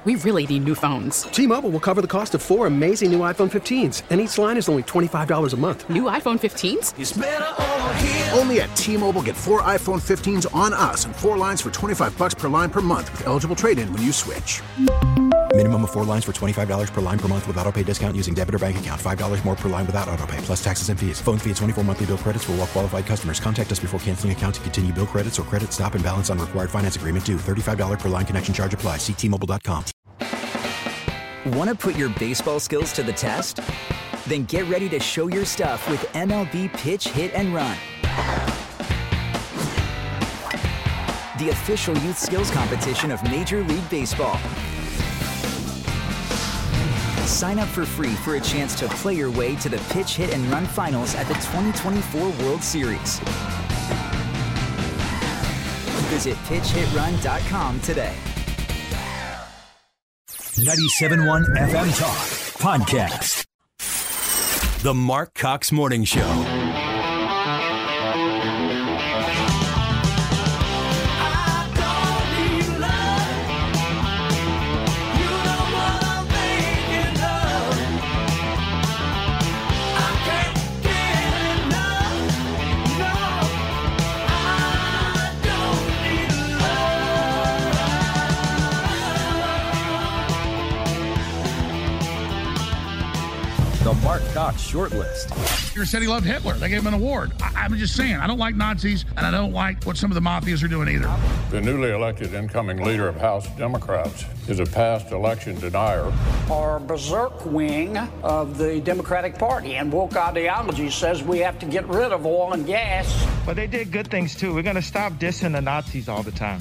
We really need new phones. T-Mobile will cover the cost of 4 amazing new iPhone 15s, and each line is only $25 a month. New iPhone 15s? It's better over here. Only at T-Mobile, get 4 iPhone 15s on us and 4 lines for $25 per line per month with eligible trade-in when you switch. Minimum of 4 lines for $25 per line per month with autopay discount using debit or bank account. $5 more per line without autopay, plus taxes and fees. Phone fee at 24 monthly bill credits for well-qualified customers. Contact us before canceling account to continue bill credits or credit stop and balance on required finance agreement due. $35 per line connection charge applies. See T-Mobile.com. Want to put your baseball skills to the test? Then get ready to show your stuff with MLB Pitch, Hit, and Run. The official youth skills competition of Major League Baseball. Sign up for free for a chance to play your way to the Pitch, Hit, and Run finals at the 2024 World Series. Visit pitchhitrun.com today. 97.1 FM Talk Podcast. The Mark Cox Morning Show. The Mark Cox Shortlist. He said he loved Hitler. They gave him an award. I'm just saying, I don't like Nazis, and I don't like what some of the mafias are doing either. The newly elected incoming leader of House Democrats is a past election denier. Our berserk wing of the Democratic Party and woke ideology says we have to get rid of oil and gas. But they did good things, too. We're going to stop dissing the Nazis all the time.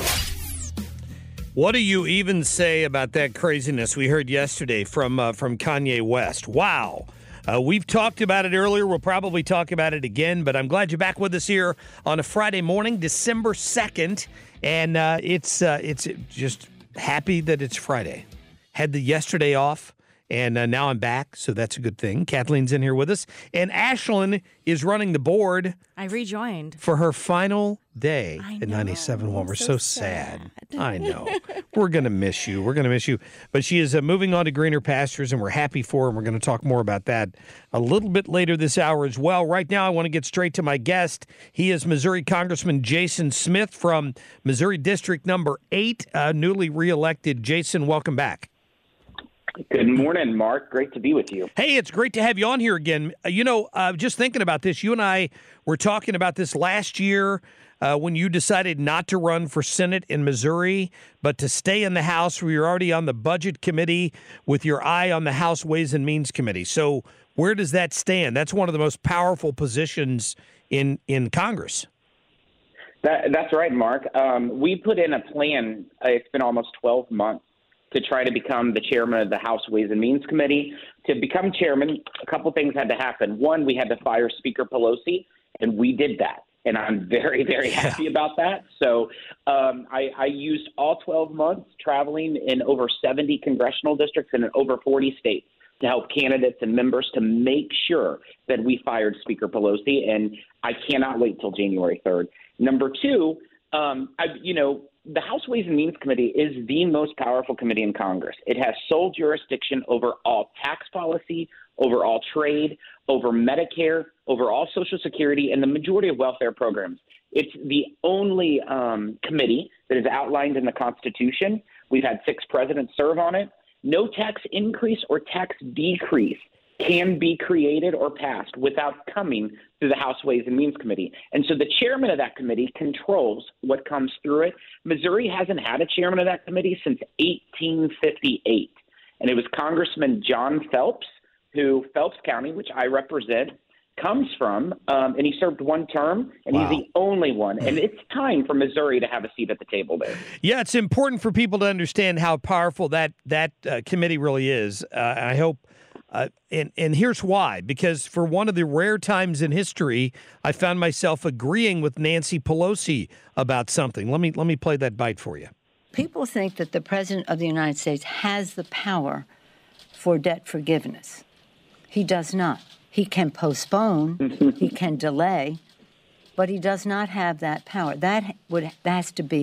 What do you even say about that craziness we heard yesterday from Kanye West? Wow. We've talked about it earlier. We'll probably talk about it again, but I'm glad you're back with us here on a Friday morning, December 2nd, and it's just happy that it's Friday. Had the yesterday off, and now I'm back, so that's a good thing. Kathleen's in here with us, and Ashlyn is running the board. I rejoined. For her final day at 97.1. We're so sad. I know. We're going to miss you. We're going to miss you. But she is moving on to greener pastures, and we're happy for her, and we're going to talk more about that a little bit later this hour as well. Right now, I want to get straight to my guest. He is Missouri Congressman Jason Smith from Missouri District Number 8, newly reelected. Jason, welcome back. Good morning, Mark. Great to be with you. Hey, it's great to have you on here again. Just thinking about this, you and I were talking about this last year when you decided not to run for Senate in Missouri, but to stay in the House where you're already on the Budget Committee with your eye on the House Ways and Means Committee. So where does that stand? That's one of the most powerful positions in Congress. That's right, Mark. We put in a plan. It's been almost 12 months to try to become the chairman of the House Ways and Means Committee. To become chairman, a couple things had to happen. One, we had to fire Speaker Pelosi, and we did that. And I'm very, very happy about that. So I used all 12 months traveling in over 70 congressional districts and in over 40 states to help candidates and members to make sure that we fired Speaker Pelosi. And I cannot wait till January 3rd. Number two, the House Ways and Means Committee is the most powerful committee in Congress. It has sole jurisdiction over all tax policy, over all trade, over Medicare, over all Social Security, and the majority of welfare programs. It's the only committee that is outlined in the Constitution. We've had 6 presidents serve on it. No tax increase or tax decrease can be created or passed without coming through the House Ways and Means Committee. And so the chairman of that committee controls what comes through it. Missouri hasn't had a chairman of that committee since 1858. And it was Congressman John Phelps, who Phelps County, which I represent, comes from, and he served one term, and He's the only one. And it's time for Missouri to have a seat at the table there. Yeah, it's important for people to understand how powerful that committee really is. I hope and here's why, because for one of the rare times in history, I found myself agreeing with Nancy Pelosi about something. Let me play that bite for you. People think that the President of the United States has the power for debt forgiveness. He does not. He can postpone, he can delay, but he does not have that power. That has to be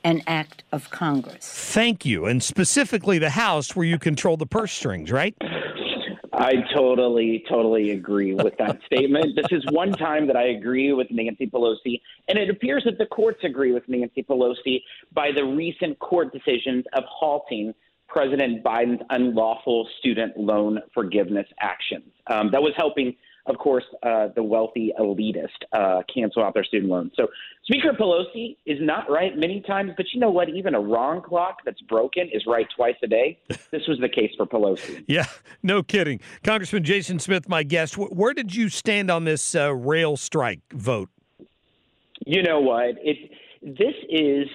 an act of Congress. Thank you. And specifically the House, where you control the purse strings, right? I totally agree with that statement. This is one time that I agree with Nancy Pelosi, and it appears that the courts agree with Nancy Pelosi by the recent court decisions of halting President Biden's unlawful student loan forgiveness actions. That was helping, of course, the wealthy elitist cancel out their student loans. So Speaker Pelosi is not right many times, but you know what? Even a wrong clock that's broken is right twice a day. This was the case for Pelosi. Yeah, no kidding. Congressman Jason Smith, my guest, where did you stand on this rail strike vote? You know what? This is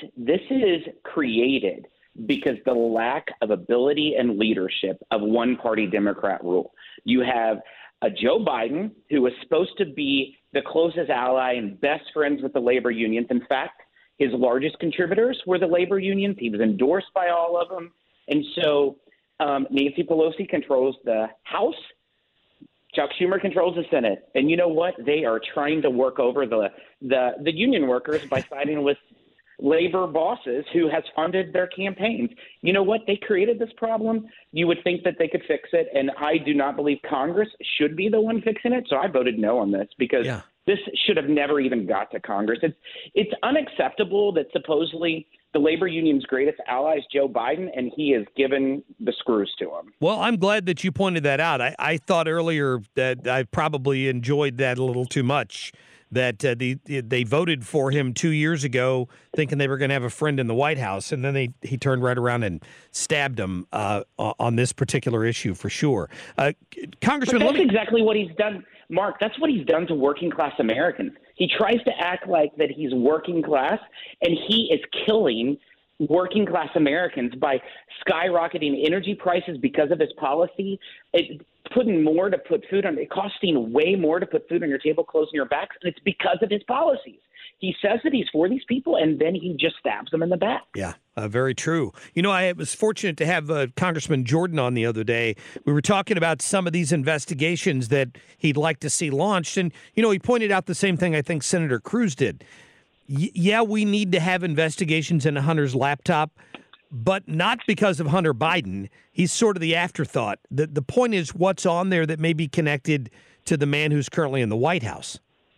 created because the lack of ability and leadership of one-party Democrat rule. You have Joe Biden, who was supposed to be the closest ally and best friends with the labor unions. In fact, his largest contributors were the labor unions. He was endorsed by all of them. And so Nancy Pelosi controls the House. Chuck Schumer controls the Senate. And you know what? They are trying to work over the union workers by siding with labor bosses who has funded their campaigns. You know what? They created this problem. You would think that they could fix it, and I do not believe Congress should be the one fixing it, so I voted no on this because this should have never even got to Congress. It's unacceptable that supposedly the labor union's greatest ally is Joe Biden, and he has given the screws to him. Well, I'm glad that you pointed that out. I thought earlier that I probably enjoyed that a little too much, that they voted for him 2 years ago thinking they were going to have a friend in the White House, and then he turned right around and stabbed him on this particular issue for sure. Congressman, but that's exactly what he's done, Mark. That's what he's done to working-class Americans. He tries to act like that he's working class, and he is killing working-class Americans by skyrocketing energy prices because of his policy, putting more to put food on, costing way more to put food on your table, closing your backs, and it's because of his policies. He says that he's for these people, and then he just stabs them in the back. Yeah, very true. You know, I was fortunate to have Congressman Jordan on the other day. We were talking about some of these investigations that he'd like to see launched, and, you know, he pointed out the same thing I think Senator Cruz did. Yeah, we need to have investigations into Hunter's laptop, but not because of Hunter Biden. He's sort of the afterthought. The point is what's on there that may be connected to the man who's currently in the White House.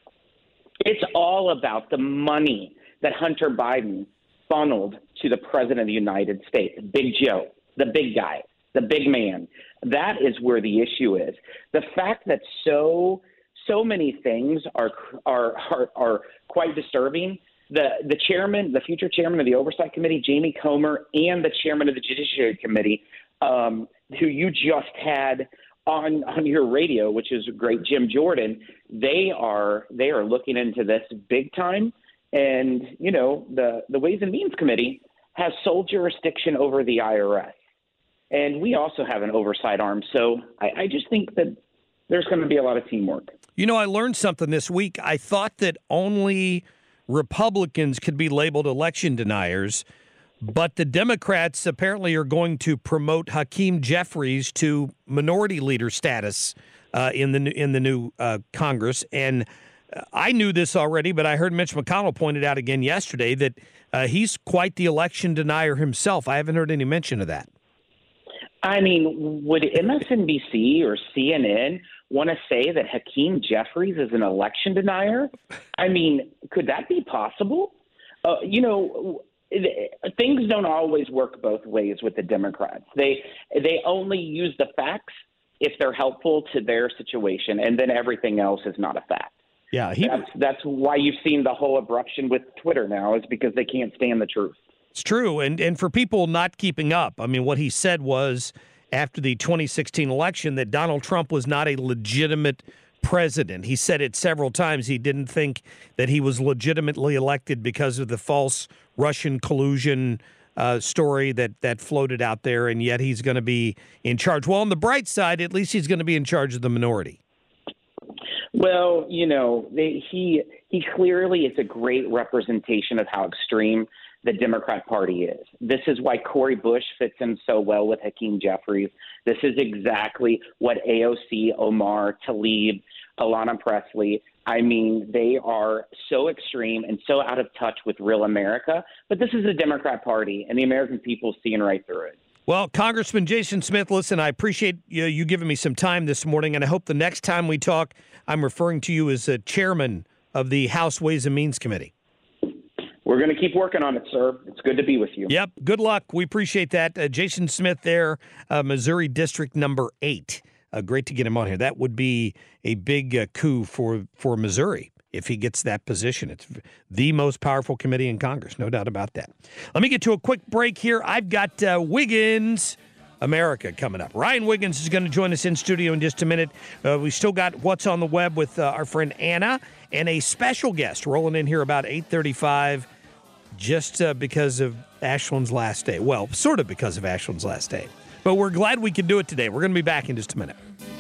It's all about the money that Hunter Biden funneled to the president of the United States, Big Joe, the big guy, the big man. That is where the issue is. The fact that so many things are quite disturbing. The chairman, the future chairman of the Oversight Committee, Jamie Comer, and the chairman of the Judiciary Committee, who you just had on your radio, which is great, Jim Jordan, they are looking into this big time. And, you know, the Ways and Means Committee has sole jurisdiction over the IRS. And we also have an oversight arm. So I just think that there's going to be a lot of teamwork. You know, I learned something this week. I thought that only Republicans could be labeled election deniers, but the Democrats apparently are going to promote Hakeem Jeffries to minority leader status in the new Congress. And I knew this already, but I heard Mitch McConnell pointed out again yesterday that he's quite the election denier himself. I haven't heard any mention of that. I mean, would MSNBC or CNN want to say that Hakeem Jeffries is an election denier? I mean, could that be possible? You know, things don't always work both ways with the Democrats. They only use the facts if they're helpful to their situation, and then everything else is not a fact. Yeah, that's why you've seen the whole eruption with Twitter now, is because they can't stand the truth. It's true. And for people not keeping up, I mean, what he said was after the 2016 election that Donald Trump was not a legitimate president. He said it several times. He didn't think that he was legitimately elected because of the false Russian collusion story that floated out there, and yet he's going to be in charge. Well, on the bright side, at least he's going to be in charge of the minority. Well, you know, he clearly is a great representation of how extreme the Democrat Party is. This is why Cori Bush fits in so well with Hakeem Jeffries. This is exactly what AOC, Omar, Tlaib, Alanna Pressley, I mean, they are so extreme and so out of touch with real America. But this is a Democrat Party, and the American people seeing right through it. Well, Congressman Jason Smith, listen, I appreciate you giving me some time this morning, and I hope the next time we talk, I'm referring to you as chairman of the House Ways and Means Committee. We're going to keep working on it, sir. It's good to be with you. Yep. Good luck. We appreciate that. Jason Smith there, Missouri District number 8. Great to get him on here. That would be a big coup for Missouri if he gets that position. It's the most powerful committee in Congress, no doubt about that. Let me get to a quick break here. I've got Wiggins America coming up. Ryan Wiggins is going to join us in studio in just a minute. We still got What's on the Web with our friend Anna and a special guest rolling in here about 8:35 just because of Ashland's last day. Well, sort of because of Ashland's last day. But we're glad we can do it today. We're going to be back in just a minute.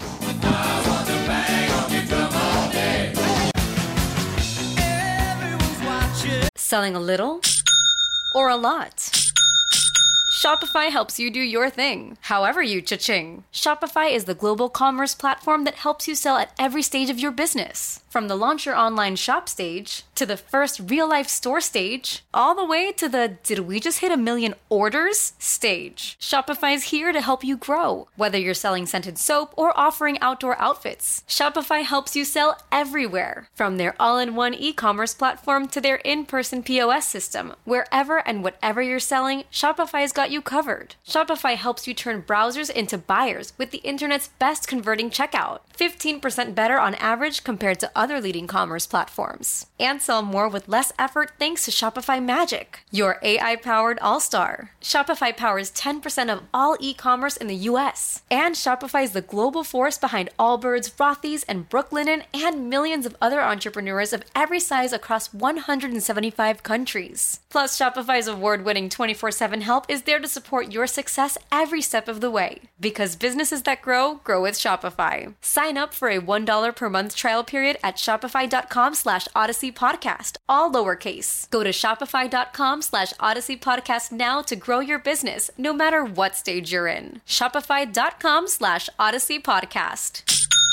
Selling a little or a lot? Shopify helps you do your thing, however you cha-ching. Shopify is the global commerce platform that helps you sell at every stage of your business. From the launch your online shop stage, to the first real-life store stage, all the way to the did we just hit 1 million orders stage. Shopify's here to help you grow. Whether you're selling scented soap or offering outdoor outfits, Shopify helps you sell everywhere. From their all-in-one e-commerce platform to their in-person POS system, wherever and whatever you're selling, Shopify's got you covered. Shopify helps you turn browsers into buyers with the internet's best converting checkout. 15% better on average compared to other leading commerce platforms. And sell more with less effort thanks to Shopify Magic, your AI-powered all-star. Shopify powers 10% of all e-commerce in the U.S. And Shopify is the global force behind Allbirds, Rothy's, and Brooklinen, and millions of other entrepreneurs of every size across 175 countries. Plus, Shopify's award-winning 24/7 help is there to support your success every step of the way. Because businesses that grow with Shopify. Sign up for a $1 per month trial period at shopify.com/Odyssey Podcast, all lowercase. Go to shopify.com/Odyssey Podcast now to grow your business, no matter what stage you're in. Shopify.com/Odyssey Podcast.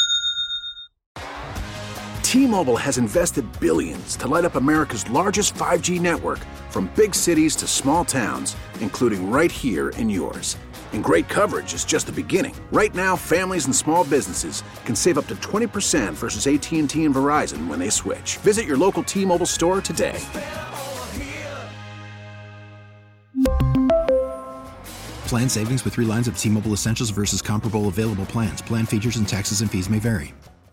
T-Mobile has invested billions to light up America's largest 5G network, from big cities to small towns, including right here in yours. And great coverage is just the beginning. Right now, families and small businesses can save up to 20% versus AT&T and Verizon when they switch. Visit your local T-Mobile store today. Plan savings with 3 lines of T-Mobile Essentials versus comparable available plans. Plan features and taxes and fees may vary.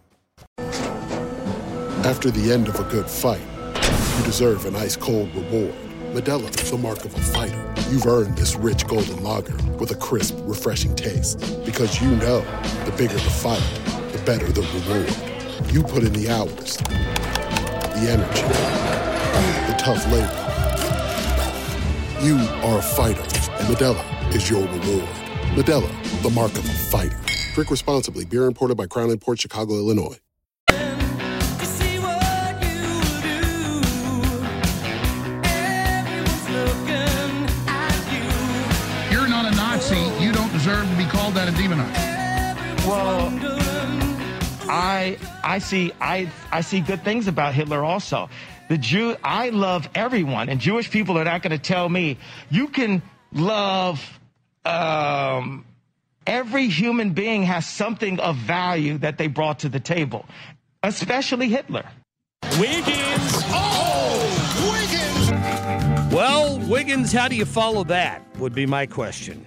After the end of a good fight, you deserve an ice-cold reward. Modelo is the mark of a fighter. You've earned this rich golden lager with a crisp, refreshing taste. Because you know, the bigger the fight, the better the reward. You put in the hours, the energy, the tough labor. You are a fighter, and Modelo is your reward. Modelo, the mark of a fighter. Drink responsibly. Beer imported by Crown Imports, Chicago, Illinois. You don't deserve to be called that and demonized. Well, I see good things about Hitler also. I love everyone, and Jewish people are not going to tell me you can love every human being has something of value that they brought to the table, especially Hitler. Wiggins. Oh, Wiggins. Well, Wiggins, how do you follow that would be my question.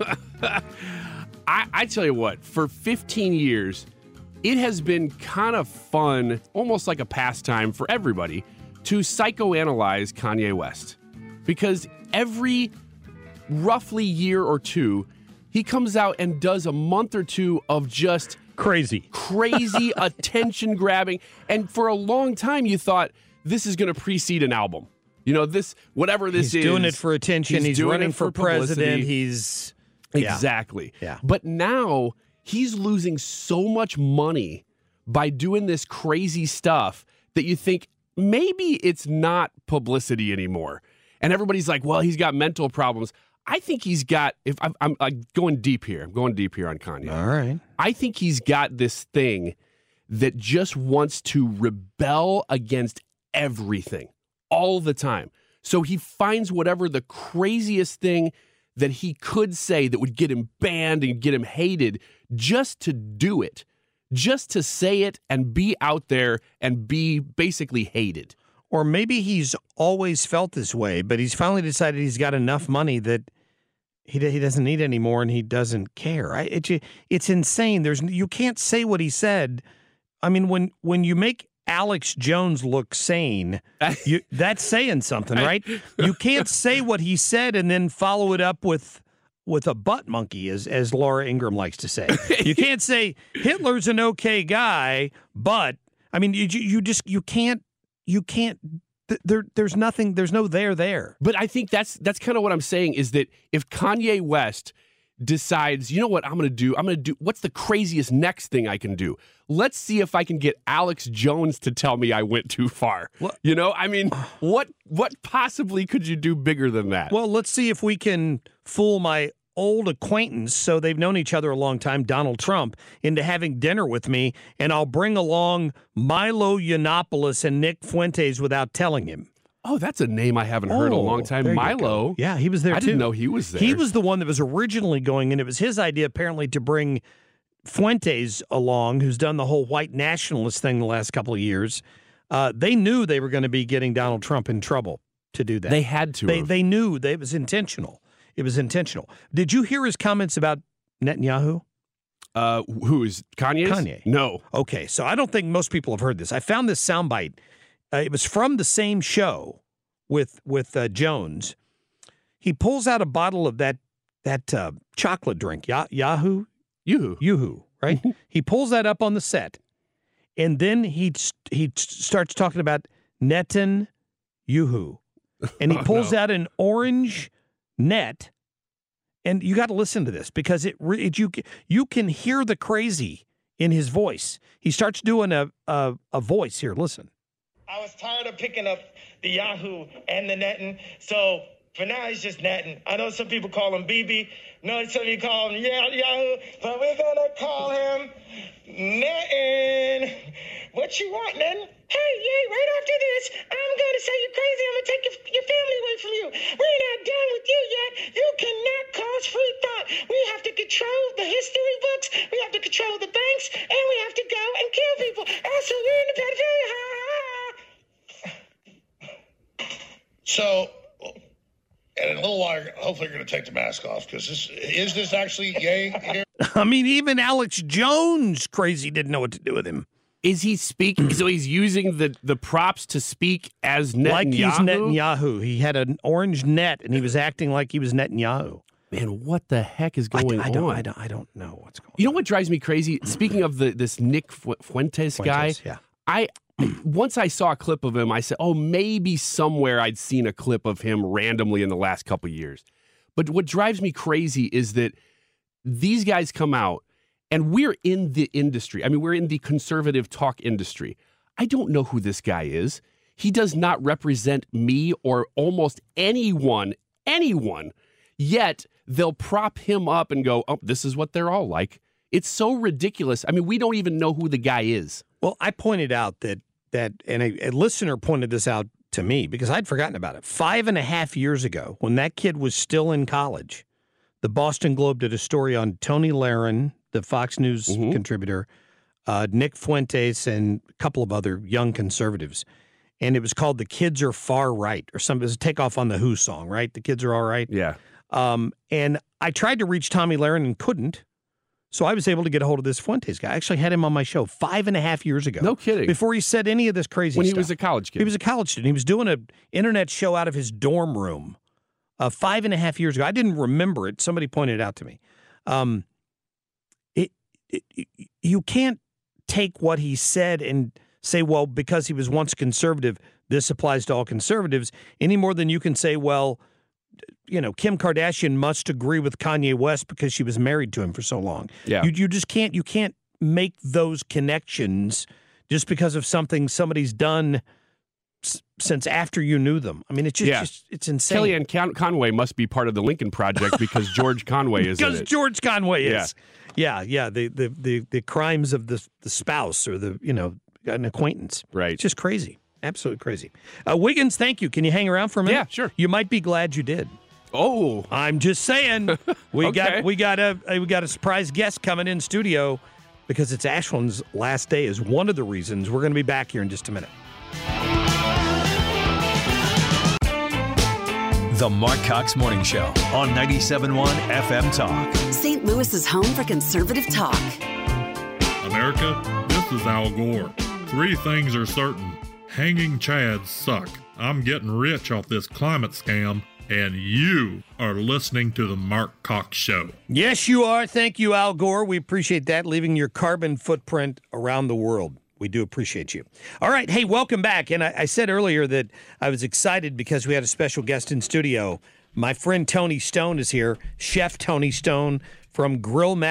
I tell you what, for 15 years, it has been kind of fun, almost like a pastime for everybody, to psychoanalyze Kanye West. Because every roughly year or two, he comes out and does a month or two of just crazy attention grabbing. And for a long time, you thought this is going to precede an album. You know, whatever this is. He's doing it for attention. He's running for president. Exactly. Yeah. But now he's losing so much money by doing this crazy stuff that you think maybe it's not publicity anymore. And everybody's like, well, he's got mental problems. I think he's got, I'm going deep here. I'm going deep here on Kanye. All right. I think he's got this thing that just wants to rebel against everything all the time. So he finds whatever the craziest thing that he could say that would get him banned and get him hated just to do it, just to say it and be out there and be basically hated. Or maybe he's always felt this way, but he's finally decided he's got enough money that he doesn't need any more and he doesn't care. It's insane. You can't say what he said. I mean, when you make Alex Jones look sane, that's saying something, right? You can't say what he said and then follow it up with a butt monkey, as Laura Ingraham likes to say. You can't say Hitler's an okay guy, but I mean, you can't. There's nothing. There's no there. But I think that's kind of what I'm saying is that if Kanye West decides, you know what I'm going to do, what's the craziest next thing I can do? Let's see if I can get Alex Jones to tell me I went too far. Well, you know, I mean, what possibly could you do bigger than that? Well, let's see if we can fool my old acquaintance, so they've known each other a long time, Donald Trump, into having dinner with me, and I'll bring along Milo Yiannopoulos and Nick Fuentes without telling him. Oh, that's a name I haven't heard in a long time. Milo. Yeah, he was there too. I didn't know he was there. He was the one that was originally going, and it was his idea apparently to bring Fuentes along, who's done the whole white nationalist thing the last couple of years. They knew they were going to be getting Donald Trump in trouble to do that. They had to. They knew it was intentional. It was intentional. Did you hear his comments about Netanyahu? Who is Kanye's? Kanye. No. Okay, so I don't think most people have heard this. I found this soundbite. It was from the same show with Jones. He pulls out a bottle of that chocolate drink, Yoo-hoo, right? He pulls that up on the set, and then he starts talking about Netanyahu, and he pulls out an orange net, and you got to listen to this because you can hear the crazy in his voice. He starts doing a voice here. Listen. I was tired of picking up the Yahoo and the Nettin, so for now he's just Nettin. I know some people call him BB, no, some people call him Yahoo, but we're gonna call him Nettin. What you want, Nettin? Hey, yay, right after this, I'm gonna say you're crazy. I'm gonna take your family away from you. We're not done with you yet. You cannot cause free thought. We have to control the history books, we have to control the banks, and we have to go and kill people. Also, we're in the pedophilia. So, in a little while, hopefully you're going to take the mask off, because is this actually yay here? I mean, even Alex Jones, crazy, didn't know what to do with him. Is he speaking? So he's using the props to speak as Netanyahu? Like he's Netanyahu. He had an orange net, and he was acting like he was Netanyahu. Man, what the heck is going on? I don't know what's going on. You know what drives me crazy? Speaking of this Nick Fuentes guy, yeah. Once I saw a clip of him, I said, oh, maybe somewhere I'd seen a clip of him randomly in the last couple of years. But what drives me crazy is that these guys come out, and we're in the industry. I mean, we're in the conservative talk industry. I don't know who this guy is. He does not represent me or almost anyone, yet they'll prop him up and go, oh, this is what they're all like. It's so ridiculous. I mean, we don't even know who the guy is. Well, I pointed out that and a listener pointed this out to me because I'd forgotten about it. 5.5 years ago, when that kid was still in college, the Boston Globe did a story on Tony Lahren, the Fox News contributor, Nick Fuentes, and a couple of other young conservatives. And it was called The Kids Are Far Right, or something. It was a takeoff on the Who song, right? The Kids Are All Right. Yeah. And I tried to reach Tommy Lahren and couldn't. So I was able to get a hold of this Fuentes guy. I actually had him on my show 5.5 years ago. No kidding. Before he said any of this crazy stuff. When he was a college kid. He was a college student. He was doing an internet show out of his dorm room 5.5 years ago. I didn't remember it. Somebody pointed it out to me. You can't take what he said and say, well, because he was once conservative, this applies to all conservatives, any more than you can say, well, you know, Kim Kardashian must agree with Kanye West because she was married to him for so long. Yeah. You just can't. You can't make those connections just because of something somebody's done since after you knew them. I mean, it's just it's insane. Kellyanne Conway must be part of the Lincoln Project because George Conway is in it. Because George Conway is. Yeah. The crimes of the spouse or an acquaintance. Right. It's just crazy. Absolutely crazy. Wiggins, thank you. Can you hang around for a minute? Yeah, sure. You might be glad you did. Oh, I'm just saying. We got a surprise guest coming in studio because it's Ashland's last day is one of the reasons. We're going to be back here in just a minute. The Mark Cox Morning Show on 97.1 FM Talk. St. Louis's home for conservative talk. America, this is Al Gore. 3 things are certain. Hanging chads suck. I'm getting rich off this climate scam, and you are listening to the Mark Cox Show. Yes, you are. Thank you, Al Gore. We appreciate that, leaving your carbon footprint around the world. We do appreciate you. All right. Hey, welcome back. And I said earlier that I was excited because we had a special guest in studio. My friend Tony Stone is here, Chef Tony Stone from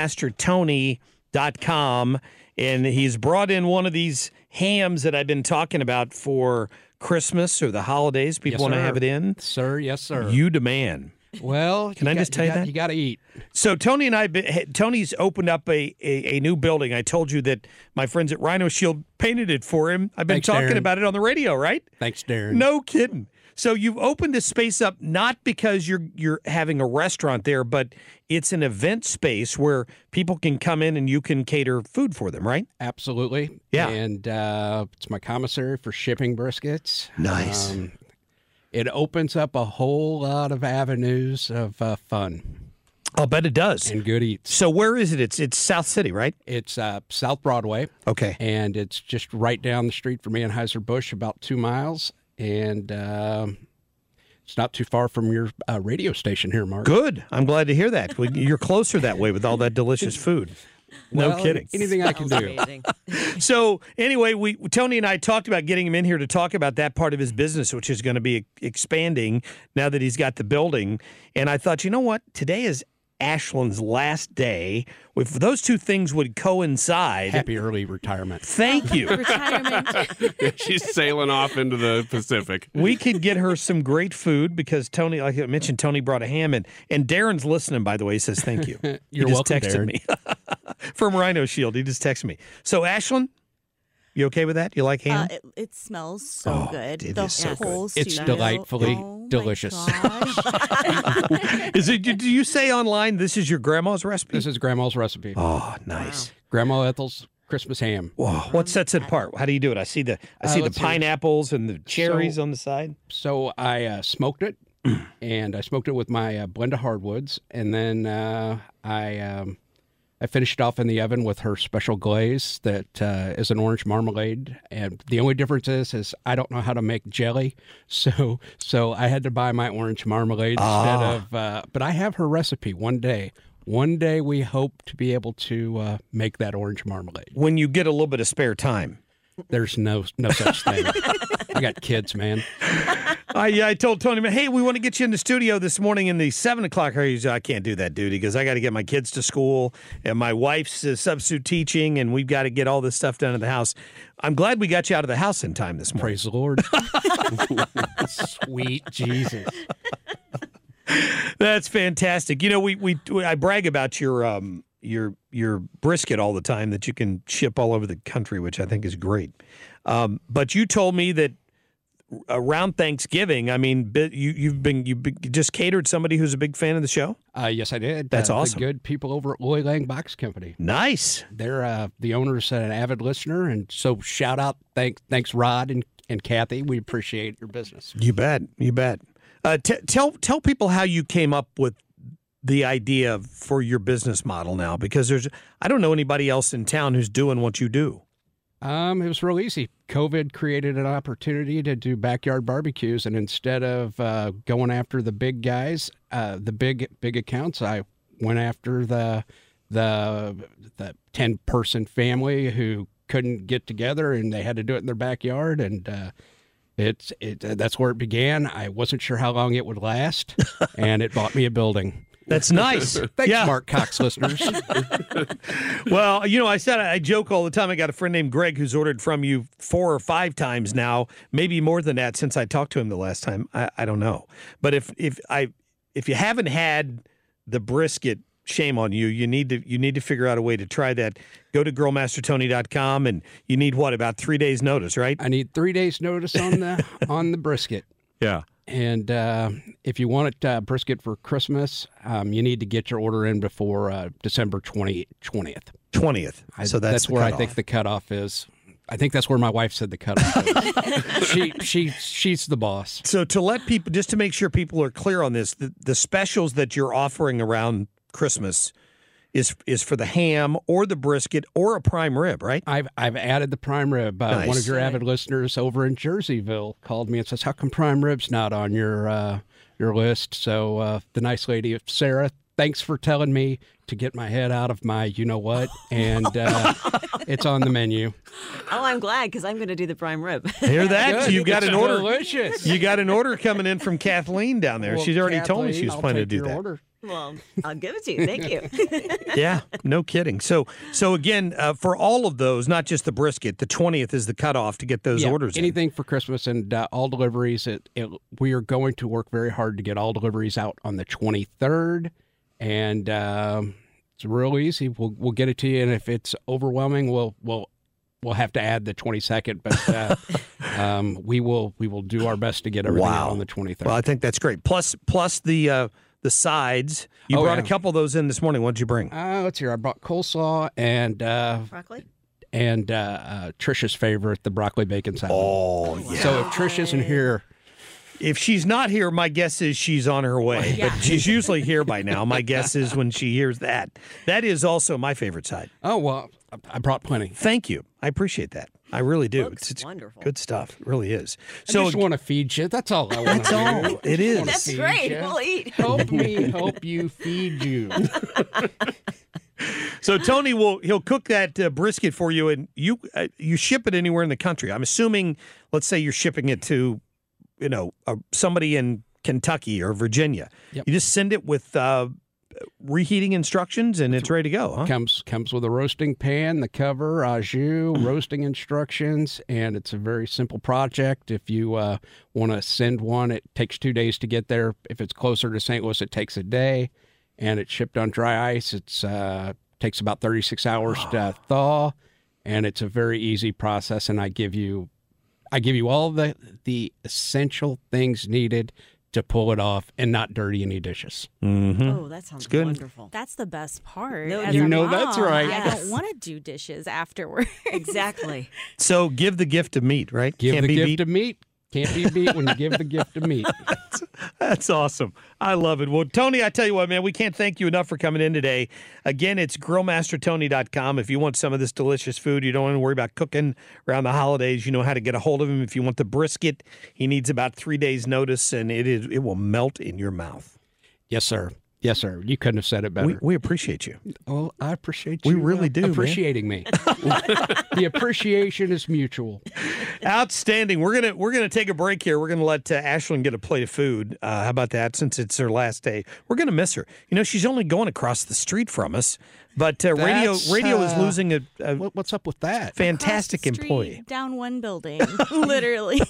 GrillmasterTony.com. And he's brought in one of these hams that I've been talking about for Christmas or the holidays. People want to have it in. Sir, yes, sir. You demand. Well, can I just tell you that? You got to eat. So Tony's opened up a new building. I told you that my friends at Rhino Shield painted it for him. I've been talking about it on the radio, right? Thanks, Darren. No kidding. So you've opened this space up not because you're having a restaurant there, but it's an event space where people can come in and you can cater food for them, right? Absolutely. Yeah. And it's my commissary for shipping briskets. Nice. It opens up a whole lot of avenues of fun. I'll bet it does. And good eats. So where is it? It's South City, right? It's South Broadway. Okay. And it's just right down the street from Anheuser-Busch, about 2 miles. And it's not too far from your radio station here, Mark. Good. I'm glad to hear that. You're closer that way with all that delicious food. No kidding. Anything I can do. So anyway, Tony and I talked about getting him in here to talk about that part of his business, which is going to be expanding now that he's got the building. And I thought, you know what? Today is Ashland's last day. If those two things would coincide. Happy early retirement. Thank you. She's sailing off into the Pacific. We could get her some great food because Tony, like I mentioned, Tony brought a ham in. And Darren's listening, by the way. He says thank you. You're welcome, Darren. He just texted me from Rhino Shield. He just texted me. So, Ashland, you okay with that? You like ham? It smells so good. It is so good. It's delightfully delicious. Is it? Do you say online this is your grandma's recipe? This is grandma's recipe. Oh, nice. Wow. Grandma Ethel's Christmas ham. Whoa, what sets it apart? How do you do it? I see the pineapples and the cherries on the side. So I smoked it, and I smoked it with my blend of hardwoods, and then I finished it off in the oven with her special glaze that is an orange marmalade. And the only difference is I don't know how to make jelly, so I had to buy my orange marmalade instead of. But I have her recipe. One day we hope to be able to make that orange marmalade. When you get a little bit of spare time. There's no such thing. I got kids, man. I told Tony, hey, we want to get you in the studio this morning in the 7 o'clock. I can't do that, dude, because I got to get my kids to school, and my wife's substitute teaching, and we've got to get all this stuff done at the house. I'm glad we got you out of the house in time this morning. Praise the Lord. Sweet Jesus. That's fantastic. You know, I brag about your brisket all the time that you can ship all over the country, which I think is great. But you told me that around Thanksgiving, I mean, you just catered somebody who's a big fan of the show? Yes, I did. That's awesome. The good people over at Loy Lang Box Company. Nice. They're the owner's an avid listener, and so shout out, thanks Rod and Kathy. We appreciate your business. You bet. You bet. Tell people how you came up with the idea for your business model now, because I don't know anybody else in town who's doing what you do. It was real easy. COVID created an opportunity to do backyard barbecues, and instead of going after the big guys, the big accounts, I went after the 10-person family who couldn't get together and they had to do it in their backyard, and that's where it began. I wasn't sure how long it would last, and it bought me a building. That's nice. Thanks, Mark Cox listeners. Well, I joke all the time. I got a friend named Greg who's ordered from you 4 or 5 times now, maybe more than that since I talked to him the last time. I don't know. But if you haven't had the brisket, shame on you. You need to figure out a way to try that. Go to grillmastertony.com, and you need about 3 days notice, right? I need 3 days notice on the brisket. Yeah. And if you want it brisket for Christmas, you need to get your order in before December 20th. 20th. So that's where I think the cutoff is. I think that's where my wife said the cutoff is. She's the boss. So to let people, just to make sure people are clear on this, the specials that you're offering around Christmas is for the ham or the brisket or a prime rib, right? I've added the prime rib. Nice. One of your avid listeners over in Jerseyville called me and says, "How come prime rib's not on your list?" So the nice lady, Sarah, thanks for telling me to get my head out of my you-know-what, and it's on the menu. Oh, I'm glad, because I'm going to do the prime rib. Hear that? Good. You got an order. Delicious. You got an order coming in from Kathleen down there. Well, She's already told me Kathleen, she was I'll planning to take do your that. order. Well, I'll give it to you. Thank you. Yeah, no kidding. So again, for all of those, not just the brisket, the 20th is the cutoff to get those orders in. Anything for Christmas and all deliveries. We are going to work very hard to get all deliveries out on the 23rd, and it's real easy. We'll get it to you, and if it's overwhelming, we'll have to add the 22nd, but we will do our best to get everything out on the 23rd. Well, I think that's great. Plus the sides. You brought a couple of those in this morning. What did you bring? Let's hear. I brought coleslaw and broccoli. And Trisha's favorite, the broccoli bacon salad. Oh, yeah. So if Trish isn't here, if she's not here, my guess is she's on her way. Yeah. But she's usually here by now. My guess is when she hears that. That is also my favorite side. Oh, well, I brought plenty. Thank you. I appreciate that. I really do. It's wonderful. Good stuff. It really is. I just want to feed you. That's all I want to do. That's all. It is. That's great. We'll eat. Help me help you feed you. So Tony he'll cook that brisket for you, and you ship it anywhere in the country. I'm assuming, let's say you're shipping it to, somebody in Kentucky or Virginia. Yep. You just send it with reheating instructions, and it's ready to go. Huh? Comes with a roasting pan, the cover, au jus, roasting instructions, and it's a very simple project. If you want to send one, it takes 2 days to get there. If it's closer to St. Louis, it takes a day, and it's shipped on dry ice. It's takes about 36 hours to thaw, and it's a very easy process. And I give you all the essential things needed to pull it off and not dirty any dishes. Mm-hmm. Oh, that sounds wonderful. That's the best part. No, As you a know mom, that's right. I don't want to do dishes afterwards. Exactly. So give the gift of meat, right? Give Can't the be gift beat. of meat. Can't be beat when you give the gift of meat. That's awesome. I love it. Well, Tony, I tell you what, man, we can't thank you enough for coming in today. Again, it's grillmastertony.com. If you want some of this delicious food, you don't want to worry about cooking around the holidays. You know how to get a hold of him. If you want the brisket, he needs about 3 days notice, and it will melt in your mouth. Yes, sir. Yes, sir. You couldn't have said it better. We appreciate you. Well, I appreciate We you. really do, man. appreciating me. The appreciation is mutual. Outstanding. We're gonna take a break here. We're gonna let Ashlyn get a plate of food. How about that? Since it's her last day, we're gonna miss her. She's only going across the street from us, but radio is losing a what's up with that? Fantastic Across the street, employee. down one building, literally.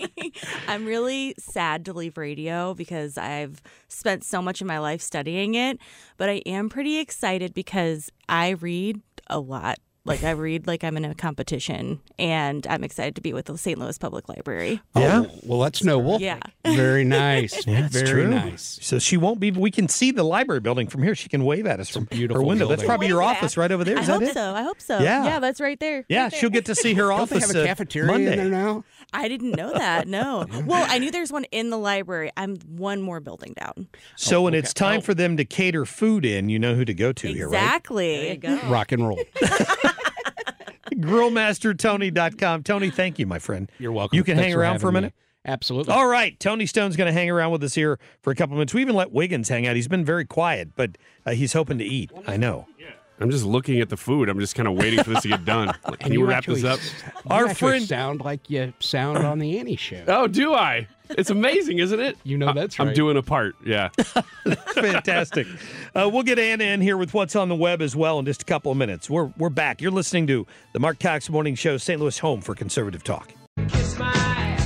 I'm really sad to leave radio because I've spent so much of my life studying it, but I am pretty excited because I read a lot. Like I read like I'm in a competition, and I'm excited to be with the St. Louis Public Library. Yeah. Oh, well, that's noble. Yeah. Very nice. Yeah, it's Very true. nice. So she won't be. We can see the library building from here. She can wave at us from beautiful her window. building. That's probably your Wave office right over there. Is I that hope it? so. I hope so. Yeah. Yeah, that's right there. Yeah, Right there. she'll get to see her Don't office they have a cafeteria Monday. in there now? I didn't know that. No. Well, I knew there's one in the library. I'm one more building down. So when it's time for them to cater food in, you know who to go to here, right? Exactly. There you go. Rock and roll. Grillmastertony.com. Tony, thank you, my friend. You're welcome. You can Thanks hang for around for a having minute? me. Absolutely. All right. Tony Stone's going to hang around with us here for a couple minutes. We even let Wiggins hang out. He's been very quiet, but he's hoping to eat. I know. I'm just looking at the food. I'm just kind of waiting for this to get done. Can you wrap this up? Our friend sound like you sound on the Annie Show. Oh, do I? It's amazing, isn't it? You know that's right. I'm doing a part, yeah. Fantastic. We'll get Anna in here with what's on the web as well in just a couple of minutes. We're back. You're listening to the Mark Cox Morning Show, St. Louis home for conservative talk. What's on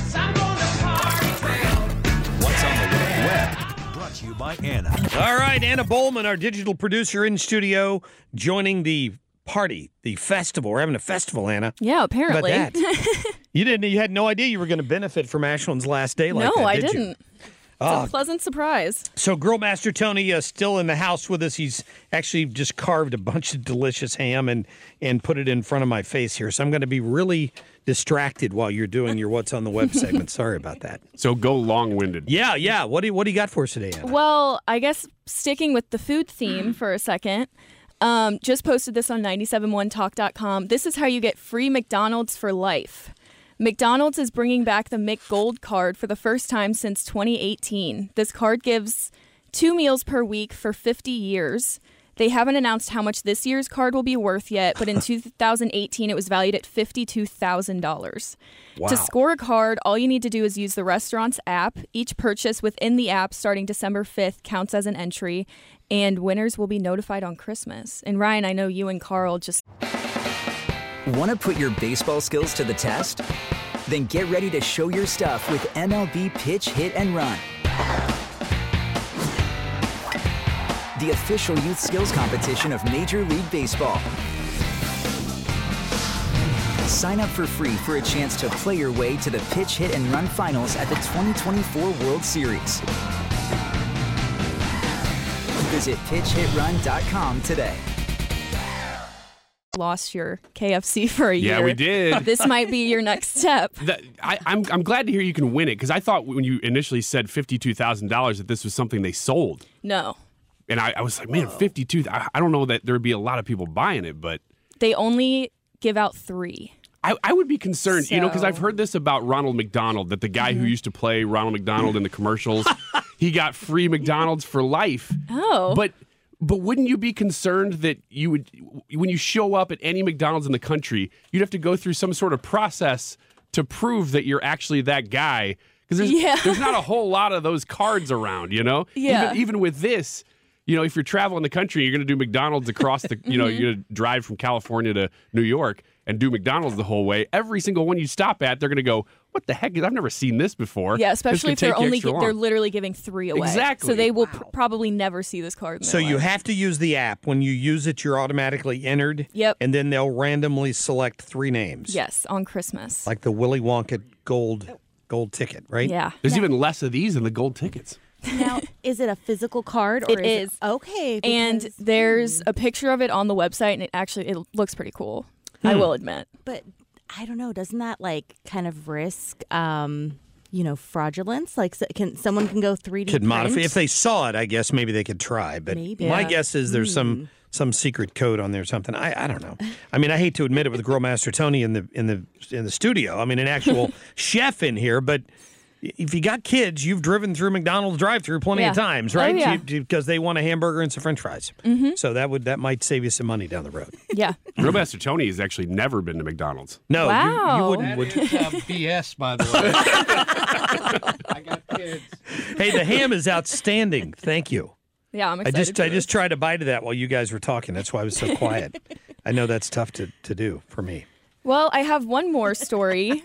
the web? Brought to you by Anna. All right, Anna Bowman, our digital producer in studio, joining the party, the festival. We're having a festival, Anna. Yeah, apparently. How about that? You had no idea you were going to benefit from Ashland's last day like that, No, I did you? didn't. It's a pleasant surprise. So Grill Master Tony still in the house with us. He's actually just carved a bunch of delicious ham and put it in front of my face here. So I'm going to be really distracted while you're doing your What's on the Web segment. Sorry about that. So go long-winded. Yeah. What do you got for us today, Anna? Well, I guess sticking with the food theme for a second, just posted this on 971talk.com. This is how you get free McDonald's for life. McDonald's is bringing back the McGold card for the first time since 2018. This card gives 2 meals per week for 50 years. They haven't announced how much this year's card will be worth yet, but in 2018, it was valued at $52,000. Wow. To score a card, all you need to do is use the restaurant's app. Each purchase within the app starting December 5th counts as an entry, and winners will be notified on Christmas. And Ryan, I know you and Carl just... Want to put your baseball skills to the test? Then get ready to show your stuff with MLB Pitch, Hit, and Run. The official youth skills competition of Major League Baseball. Sign up for free for a chance to play your way to the Pitch, Hit, and Run finals at the 2024 World Series. Visit pitchhitrun.com today. Lost your KFC for a year. Yeah, we did. This might be your next step. I'm glad to hear you can win it, because I thought when you initially said $52,000 that this was something they sold. No. And I was like, man, $52,000. I don't know that there would be a lot of people buying it, but They only give out 3. I would be concerned, So- because I've heard this about Ronald McDonald, that the guy who used to play Ronald McDonald in the commercials, he got free McDonald's for life. Oh. But wouldn't you be concerned that you would, when you show up at any McDonald's in the country, you'd have to go through some sort of process to prove that you're actually that guy? Because there's not a whole lot of those cards around, you know? Yeah. Even with this, you know, if you're traveling the country, you're going to do McDonald's across the, you know, you're going to drive from California to New York and do McDonald's the whole way. Every single one you stop at, they're going to go, what the heck? I've never seen this before. Yeah, This especially could if take they're literally giving 3 away. Exactly. So they will probably never see this card in So their you life. have to use the app. When you use it, you're automatically entered. Yep. And then they'll randomly select 3 names. Yes, on Christmas. Like the Willy Wonka gold ticket, right? Yeah. There's even less of these in the gold tickets. Now, is it a physical card? Or It is. Okay. And because- there's a picture of it on the website, and it looks pretty cool. I will admit. But I don't know. Doesn't that kind of risk, fraudulence? Like, can someone go 3D Could modify. print? If they saw it, I guess maybe they could try. But Maybe. my Yeah. guess is there's some secret code on there or something. I don't know. I mean, I hate to admit it with Grill Master Tony in the studio. I mean, an actual chef in here, but if you got kids, you've driven through McDonald's drive-through plenty of times, right? Oh, yeah. Because they want a hamburger and some French fries. Mm-hmm. So that might save you some money down the road. Yeah. Real Master Tony has actually never been to McDonald's. No, Wow. you wouldn't. Would you? BS, by the way. I got kids. Hey, the ham is outstanding. Thank you. Yeah, I'm I excited. just tried to bite of that while you guys were talking. That's why I was so quiet. I know that's tough to do for me. Well, I have one more story.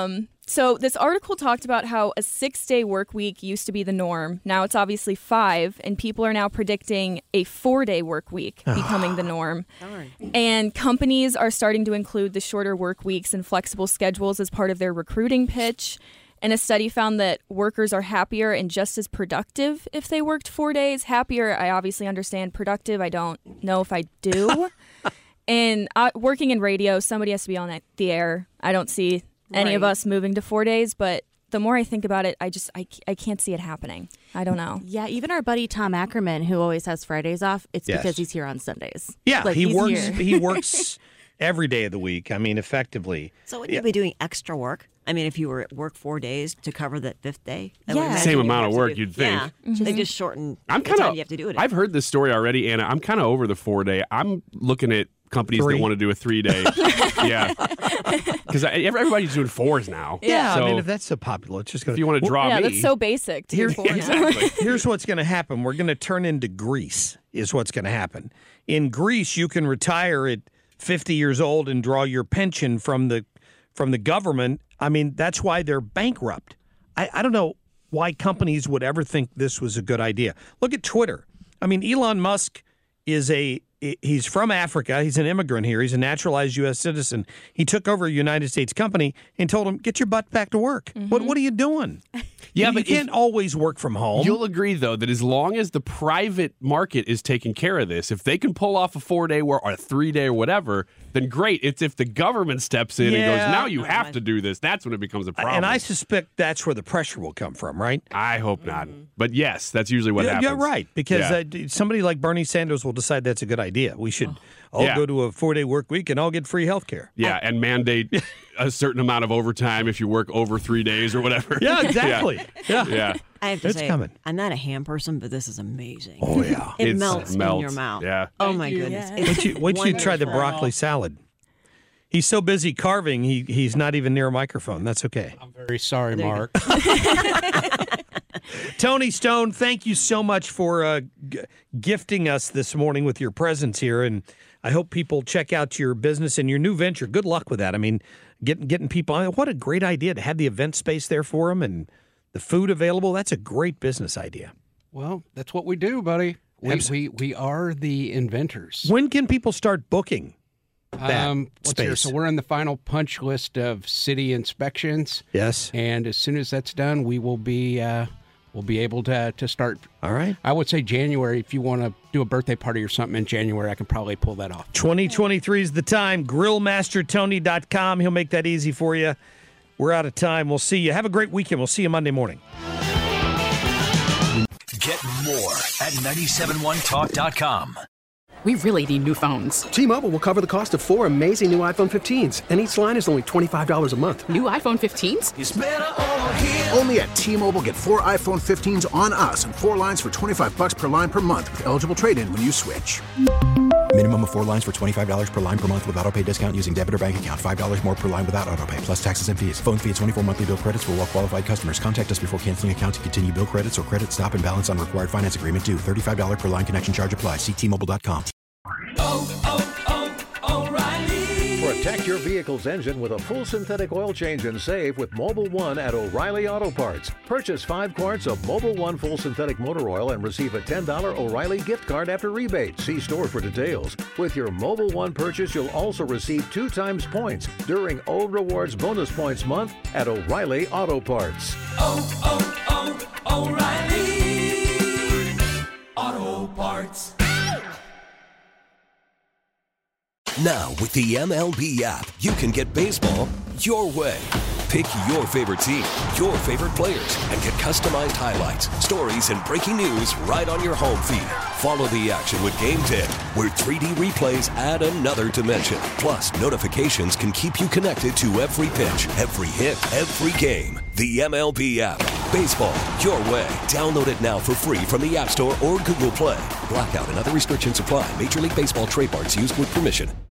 So this article talked about how a 6-day work week used to be the norm. Now it's obviously 5, and people are now predicting a 4-day work week becoming the norm. And companies are starting to include the shorter work weeks and flexible schedules as part of their recruiting pitch. And a study found that workers are happier and just as productive if they worked 4 days. Happier, I obviously understand. Productive, I don't know if I do. And working in radio, somebody has to be on the air. I don't see any of us moving to 4 days, but the more I think about it, I can't see it happening. I don't know. Yeah, even our buddy Tom Ackerman, who always has Fridays off, it's Yes. because he's here on Sundays. Yeah, Like, he he's works. here. He works every day of the week. I mean, effectively. So wouldn't you be doing extra work? I mean, if you were at work 4 days to cover that 5th day, I would Yeah. imagine Same you'd amount have of to work, do- you'd think. Yeah, they just shorten I'm the kind time of. you have to do it. I've heard this story already, Anna. I'm kind of over the 4 day. I'm looking at companies that want to do a 3-day. Yeah. Because everybody's doing 4s now. Yeah, So I mean, if that's so popular, it's just going if you want to draw me. that's so basic. To do 4 now. Exactly. Here's what's going to happen. We're going to turn into Greece, is what's going to happen. In Greece, you can retire at 50 years old and draw your pension from the government. I mean, that's why they're bankrupt. I don't know why companies would ever think this was a good idea. Look at Twitter. I mean, Elon Musk he's from Africa. He's an immigrant here. He's a naturalized U.S. citizen. He took over a United States company and told him, get your butt back to work. Mm-hmm. What are you doing? Yeah, you but can't always work from home. You'll agree, though, that as long as the private market is taking care of this, if they can pull off a 4-day or a 3-day or whatever, then great. It's if the government steps in and goes, now you have to do this, that's when it becomes a problem. And I suspect that's where the pressure will come from, right? I hope not. But yes, that's usually what happens. Yeah, right. Because somebody like Bernie Sanders will decide that's a good idea. We should all go to a 4-day work week and all get free health care. Yeah, and mandate a certain amount of overtime if you work over 3 days or whatever. Yeah, exactly. Yeah. I have to It's say, coming. I'm not a ham person, but this is amazing. Oh, yeah. It melts in your mouth. Yeah. Oh, my goodness. Yeah. Wait till you try the broccoli salad. He's so busy carving, he's not even near a microphone. That's okay. I'm very sorry, Mark. Tony Stone, thank you so much for gifting us this morning with your presence here, and I hope people check out your business and your new venture. Good luck with that. I mean, getting people on. What a great idea to have the event space there for them and the food available. That's a great business idea. Well, that's what we do, buddy. We are the inventors. When can people start booking that let's see here. space? So we're on the final punch list of city inspections. Yes. And as soon as that's done, we will be able to start. All right. I would say January. If you want to do a birthday party or something in January, I can probably pull that off. 2023 is the time. Grillmastertony.com. He'll make that easy for you. We're out of time. We'll see you. Have a great weekend. We'll see you Monday morning. Get more at 971talk.com. We really need new phones. T-Mobile will cover the cost of 4 amazing new iPhone 15s, and each line is only $25 a month. New iPhone 15s? It's better over here. Only at T-Mobile, get 4 iPhone 15s on us and 4 lines for $25 per line per month with eligible trade-in when you switch. Minimum of 4 lines for $25 per line per month with autopay discount using debit or bank account. $5 more per line without autopay, plus taxes and fees. Phone fee at 24 monthly bill credits for well-qualified customers. Contact us before canceling account to continue bill credits or credit stop and balance on required finance agreement due. $35 per line connection charge applies. See T-Mobile.com. Protect your vehicle's engine with a full synthetic oil change and save with Mobil 1 at O'Reilly Auto Parts. Purchase 5 quarts of Mobil 1 full synthetic motor oil and receive a $10 O'Reilly gift card after rebate. See store for details. With your Mobil 1 purchase, you'll also receive 2 times points during O Rewards Bonus Points Month at O'Reilly Auto Parts. O'Reilly Auto Parts. Now, with the MLB app, you can get baseball your way. Pick your favorite team, your favorite players, and get customized highlights, stories, and breaking news right on your home feed. Follow the action with Game Day, where 3D replays add another dimension. Plus, notifications can keep you connected to every pitch, every hit, every game. The MLB app. Baseball your way. Download it now for free from the App Store or Google Play. Blackout and other restrictions apply. Major League Baseball trademarks used with permission.